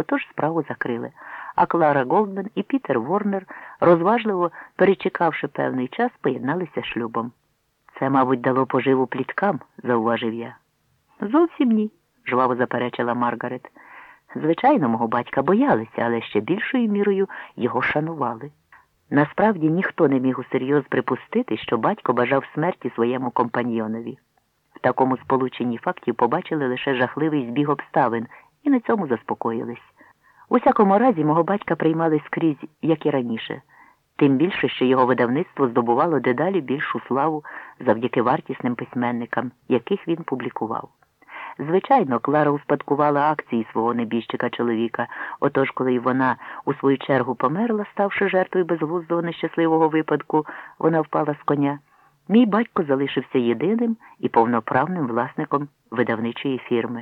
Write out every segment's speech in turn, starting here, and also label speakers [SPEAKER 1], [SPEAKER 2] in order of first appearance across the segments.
[SPEAKER 1] отож справу закрили. А Клара Голдман і Пітер Ворнер, розважливо перечекавши певний час, поєдналися шлюбом. Це, мабуть, дало поживу пліткам, зауважив я. Зовсім ні, жваво заперечила Маргарет. Звичайно, мого батька боялися, але ще більшою мірою його шанували. Насправді, ніхто не міг усерйоз припустити, що батько бажав смерті своєму компаньйонові. В такому сполученні фактів побачили лише жахливий збіг обставин і на цьому заспокоїлись. У всякому разі, мого батька приймали скрізь, як і раніше. Тим більше, що його видавництво здобувало дедалі більшу славу завдяки вартісним письменникам, яких він публікував. Звичайно, Клара успадкувала акції свого небіжчика-чоловіка, отож, коли вона у свою чергу померла, ставши жертвою безглуздого нещасливого випадку, вона впала з коня. Мій батько залишився єдиним і повноправним власником видавничої фірми.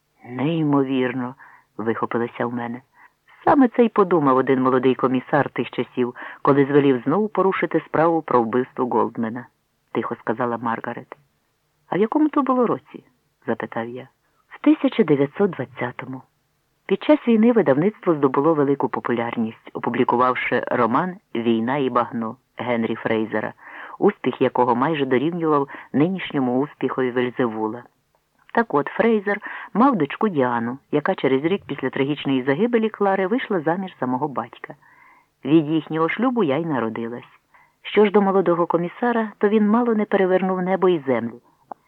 [SPEAKER 1] Неймовірно, вихопилося в мене. Саме це й подумав один молодий комісар тих часів, коли звелів знову порушити справу про вбивство Голдмена, тихо сказала Маргарет. А в якому то було році? Запитав я. В 1920-му. Під час війни видавництво здобуло велику популярність, опублікувавши роман «Війна і багно» Генрі Фрейзера, успіх якого майже дорівнював нинішньому успіхові Вельзевула. Так от, Фрейзер мав дочку Діану, яка через рік після трагічної загибелі Клари вийшла заміж за мого батька. Від їхнього шлюбу я й народилась. Що ж до молодого комісара, то він мало не перевернув небо і землю,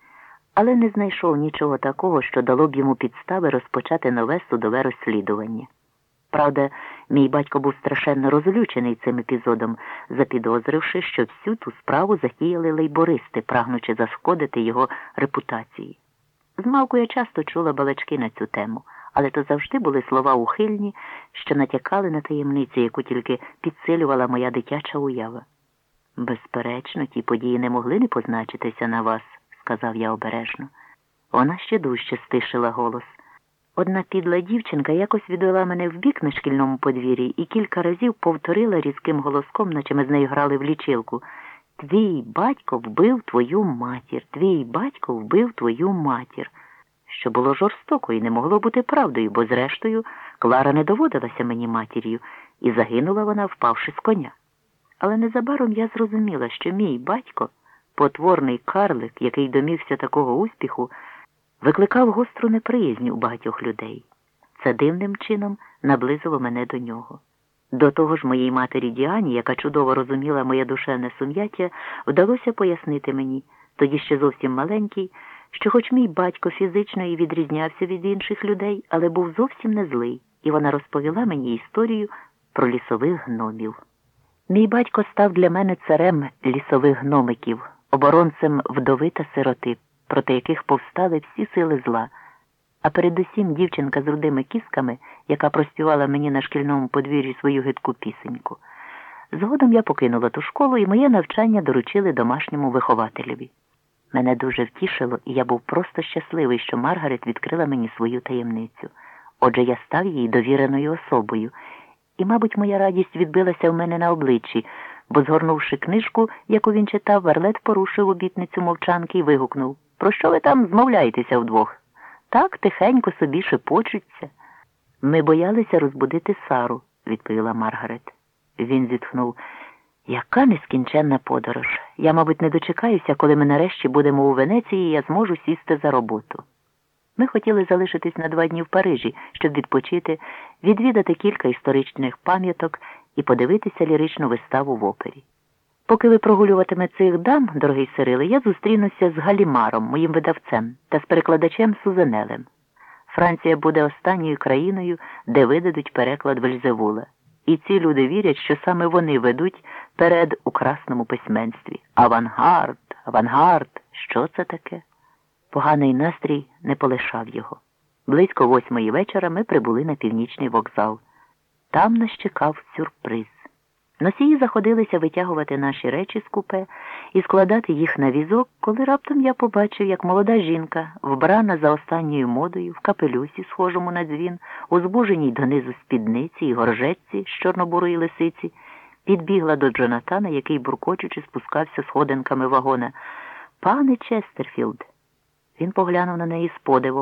[SPEAKER 1] але не знайшов нічого такого, що дало б йому підстави розпочати нове судове розслідування. Правда, мій батько був страшенно розлючений цим епізодом, запідозривши, що всю ту справу затіяли лейбористи, прагнучи зашкодити його репутації. Змалку я часто чула балачки на цю тему, але то завжди були слова ухильні, що натякали на таємниці, яку тільки підсилювала моя дитяча уява. Безперечно, ті події не могли не позначитися на вас, сказав я обережно. Вона ще дужче стишила голос. Одна підла дівчинка якось відвела мене вбік на шкільному подвір'ї і кілька разів повторила різким голоском, наче ми з нею грали в лічилку. «Твій батько вбив твою матір! Твій батько вбив твою матір!» Що було жорстоко і не могло бути правдою, бо зрештою Клара не доводилася мені матір'ю, і загинула вона, впавши з коня. Але незабаром я зрозуміла, що мій батько, потворний карлик, який домігся такого успіху, викликав гостру неприязнь у багатьох людей. Це дивним чином наблизило мене до нього. До того ж моїй матері Діані, яка чудово розуміла моє душевне сум'яття, вдалося пояснити мені, тоді ще зовсім маленький, що хоч мій батько фізично і відрізнявся від інших людей, але був зовсім не злий, і вона розповіла мені історію про лісових гномів. Мій батько став для мене царем лісових гномиків, оборонцем вдови та сироти, проти яких повстали всі сили зла. А передусім дівчинка з рудими кісками, яка проспівала мені на шкільному подвір'ї свою гидку пісеньку. Згодом я покинула ту школу, і моє навчання доручили домашньому вихователеві. Мене дуже втішило, і я був просто щасливий, що Маргарет відкрила мені свою таємницю. Отже, я став їй довіреною особою. І, мабуть, моя радість відбилася в мене на обличчі, бо, згорнувши книжку, яку він читав, Варлет порушив обітницю мовчанки і вигукнув: «Про що ви там змовляєтеся вдвох?» «Так, тихенько собі шепочуться». «Ми боялися розбудити Сару», – відповіла Маргарет. Він зітхнув: «Яка нескінченна подорож. Я, мабуть, не дочекаюся, коли ми нарешті будемо у Венеції, і я зможу сісти за роботу». Ми хотіли залишитись на 2 дні в Парижі, щоб відпочити, відвідати кілька історичних пам'яток і подивитися ліричну виставу в опері. Поки ви прогулюватиме цих дам, дорогий Сириле, я зустрінуся з Галімаром, моїм видавцем, та з перекладачем Сузенелем. Франція буде останньою країною, де видадуть переклад Вельзевула. І ці люди вірять, що саме вони ведуть перед у красному письменстві. Авангард, авангард, що це таке? Поганий настрій не полишав його. Близько 8-ї вечора ми прибули на північний вокзал. Там нас чекав сюрприз. Носії заходилися витягувати наші речі з купе і складати їх на візок, коли раптом я побачив, як молода жінка, вбрана за останньою модою, в капелюсі, схожому на дзвін, у збуженій донизу спідниці і горжетці з чорнобурої лисиці, підбігла до Джонатана, який, буркочучи, спускався сходинками вагона. «Пане Честерфілд!» Він поглянув на неї з подивом,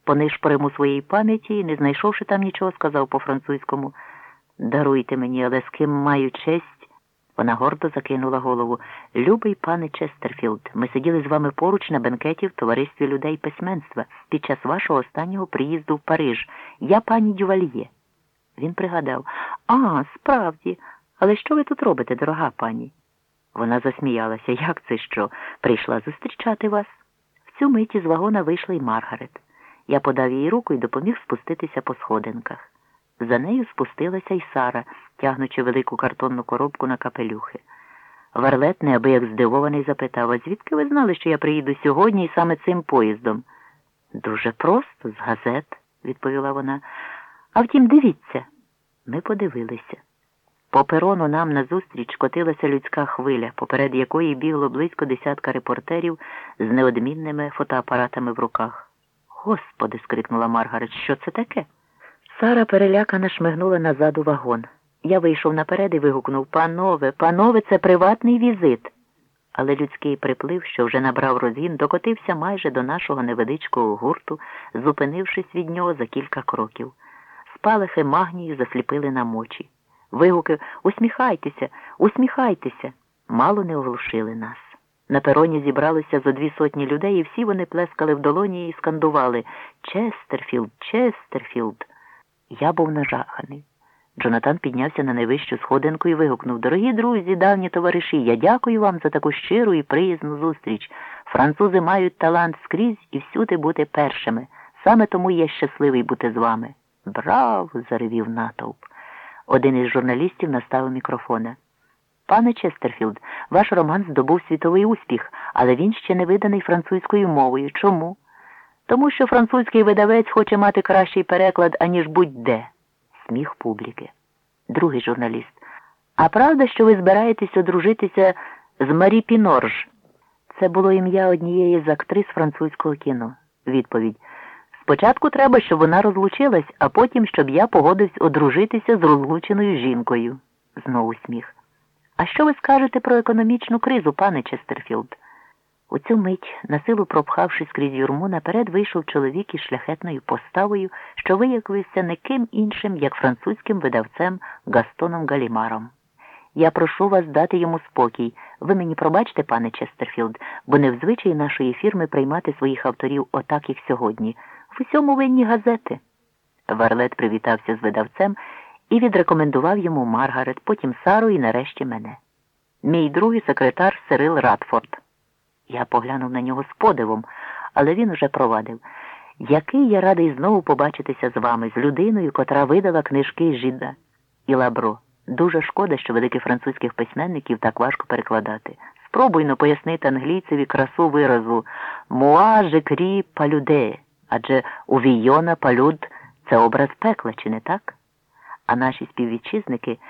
[SPEAKER 1] понишпорив у своїй пам'яті і, не знайшовши там нічого, сказав по-французькому: «Даруйте мені, але з ким маю честь?» Вона гордо закинула голову. «Любий пане Честерфілд, ми сиділи з вами поруч на бенкеті в товаристві людей письменства під час вашого останнього приїзду в Париж. Я пані Дювальє». Він пригадав: «А, справді, але що ви тут робите, дорога пані?» Вона засміялася. «Як це що? Прийшла зустрічати вас?» В цю мить із вагона вийшла й Маргарет. Я подав їй руку і допоміг спуститися по сходинках. За нею спустилася й Сара, тягнучи велику картонну коробку на капелюхи. Варлет, неабияк здивований, запитав: «А звідки ви знали, що я приїду сьогодні і саме цим поїздом?» «Дуже просто, з газет», – відповіла вона. «А втім, дивіться». Ми подивилися. По перону нам назустріч котилася людська хвиля, поперед якої бігло близько десятка репортерів з неодмінними фотоапаратами в руках. «Господи!» – скрикнула Маргарет. «Що це таке?» Сара перелякано шмигнула назад у вагон. Я вийшов наперед і вигукнув: «Панове, це приватний візит!» Але людський приплив, що вже набрав розгін, докотився майже до нашого невеличкого гурту, зупинившись від нього за кілька кроків. Спалахи магнію засліпили нам очі. Вигуки «Усміхайтеся! Усміхайтеся!» мало не оглушили нас. На пероні зібралося зо 200 людей, і всі вони плескали в долоні і скандували: «Честерфілд! Честерфілд!» Я був нажаханий. Джонатан піднявся на найвищу сходинку і вигукнув: «Дорогі друзі, давні товариші, я дякую вам за таку щиру і приязну зустріч. Французи мають талант скрізь і всюди бути першими. Саме тому я щасливий бути з вами». «Браво!» – заревів натовп. Один із журналістів наставив мікрофона. «Пане Честерфілд, ваш роман здобув світовий успіх, але він ще не виданий французькою мовою. Чому?» «Тому що французький видавець хоче мати кращий переклад, аніж будь-де». Сміх публіки. Другий журналіст: «А правда, що ви збираєтесь одружитися з Марі Пінорж?» Це було ім'я однієї з актрис французького кіно. Відповідь: «Спочатку треба, щоб вона розлучилась, а потім, щоб я погодився одружитися з розлученою жінкою». Знову сміх. «А що ви скажете про економічну кризу, пане Честерфілд?» У цю мить, насилу пропхавшись крізь юрму, наперед вийшов чоловік із шляхетною поставою, що виявився не ким іншим, як французьким видавцем Гастоном Галімаром. «Я прошу вас дати йому спокій. Ви мені пробачте, пане Честерфілд, бо не в звичаї нашої фірми приймати своїх авторів отак, як сьогодні. В усьому винні газети». Варлет привітався з видавцем і відрекомендував йому Маргарет, потім Сару і нарешті мене. «Мій другий секретар Сирил Радфорд». Я поглянув на нього з подивом, але він уже провадив: «Який я радий знову побачитися з вами, з людиною, котра видала книжки Жида і Лабро. Дуже шкода, що великих французьких письменників так важко перекладати. Спробуйно пояснити англійцеві красу виразу «Moi j'écris palude», адже у Війона палюд – це образ пекла, чи не так?» А наші співвітчизники